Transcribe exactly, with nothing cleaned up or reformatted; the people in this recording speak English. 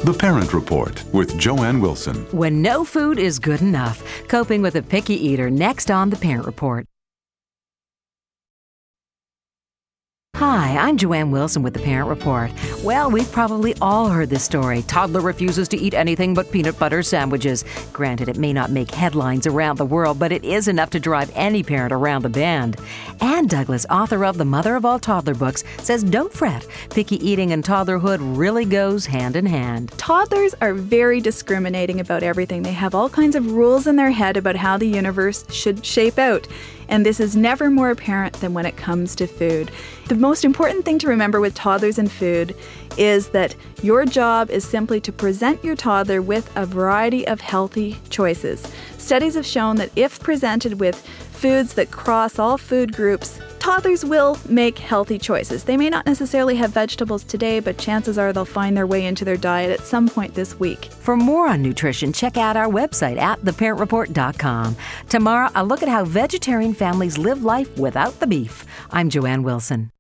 The Parent Report with Joanne Wilson. When no food is good enough, coping with a picky eater, next on The Parent Report. Hi, I'm Joanne Wilson with The Parent Report. Well, we've probably all heard this story. Toddler refuses to eat anything but peanut butter sandwiches. Granted, it may not make headlines around the world, but it is enough to drive any parent around the bend. Ann Douglas, author of The Mother of All Toddler Books, says don't fret. Picky eating and toddlerhood really goes hand in hand. Toddlers are very discriminating about everything. They have all kinds of rules in their head about how the universe should shape out. And this is never more apparent than when it comes to food. The most important thing to remember with toddlers and food is that your job is simply to present your toddler with a variety of healthy choices. Studies have shown that if presented with foods that cross all food groups, toddlers will make healthy choices. They may not necessarily have vegetables today, but chances are they'll find their way into their diet at some point this week. For more on nutrition, check out our website at the parent report dot com. Tomorrow, a look at how vegetarian families live life without the beef. I'm Joanne Wilson.